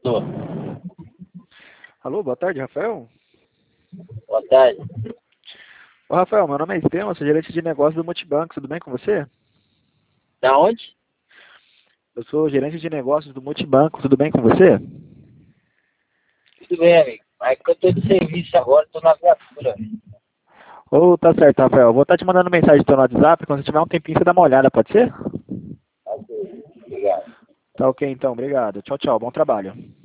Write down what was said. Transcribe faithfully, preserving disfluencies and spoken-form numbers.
Tô. Alô, boa tarde, Rafael. Boa tarde. Ô, Rafael, meu nome é Estevam, sou gerente de negócios do Multibanco, tudo bem com você? Da onde? Eu sou gerente de negócios do Multibanco, tudo bem com você? Tudo bem, amigo. Mas que eu tô de serviço agora, tô na viatura. Ô, tá certo, Rafael. Vou estar te mandando mensagem pelo WhatsApp, quando você tiver um tempinho você dá uma olhada, pode ser? Ok, obrigado. Tá ok, então, obrigado. Tchau, tchau, bom trabalho.